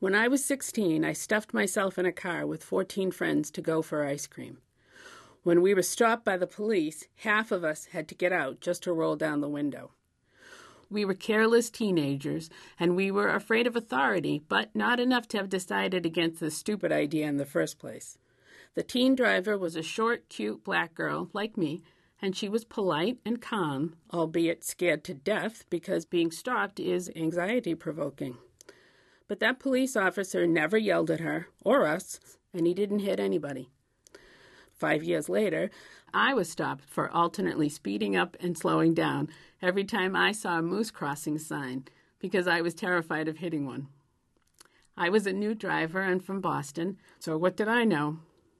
When I was 16, I stuffed myself in a car with 14 friends to go for ice cream. When we were stopped by the police, half of us had to get out just to roll down the window. We were careless teenagers, and we were afraid of authority, but not enough to have decided against this stupid idea in the first place. The teen driver was a short, cute black girl like me, and she was polite and calm, albeit scared to death because being stopped is anxiety-provoking. But that police officer never yelled at her or us, and he didn't hit anybody. 5 years later, I was stopped for alternately speeding up and slowing down every time I saw a moose crossing sign because I was terrified of hitting one. I was a new driver and from Boston, so what did I know?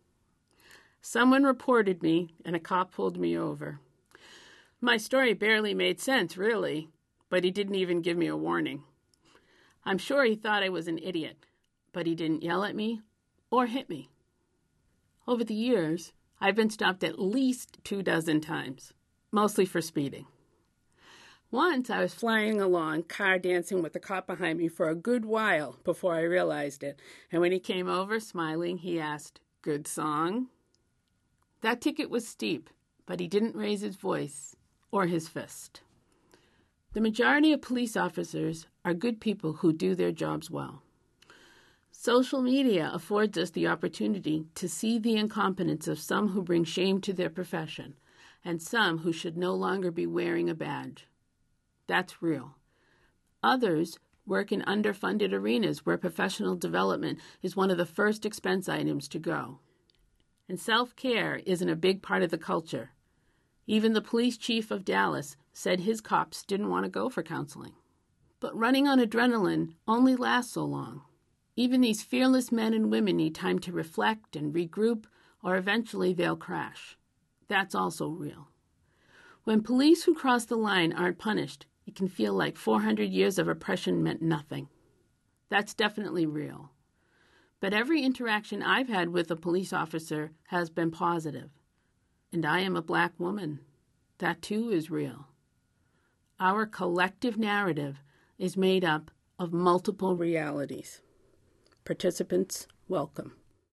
Someone reported me, and a cop pulled me over. My story barely made sense, really, but he didn't even give me a warning. I'm sure he thought I was an idiot, but he didn't yell at me or hit me. Over the years, I've been stopped at least 24 times, mostly for speeding. Once I was flying along, car dancing with the cop behind me for a good while before I realized it, and when he came over, smiling, he asked, "Good song?" That ticket was steep, but he didn't raise his voice or his fist. The majority of police officers are good people who do their jobs well. Social media affords us the opportunity to see the incompetence of some who bring shame to their profession and some who should no longer be wearing a badge. That's real. Others work in underfunded arenas where professional development is one of the first expense items to go. And self-care isn't a big part of the culture. Even the police chief of Dallas said his cops didn't want to go for counseling. But running on adrenaline only lasts so long. Even these fearless men and women need time to reflect and regroup, or eventually they'll crash. That's also real. When police who cross the line aren't punished, it can feel like 400 years of oppression meant nothing. That's definitely real. But every interaction I've had with a police officer has been positive. And I am a black woman. That too is real. Our collective narrative is made up of multiple realities. Participants, welcome.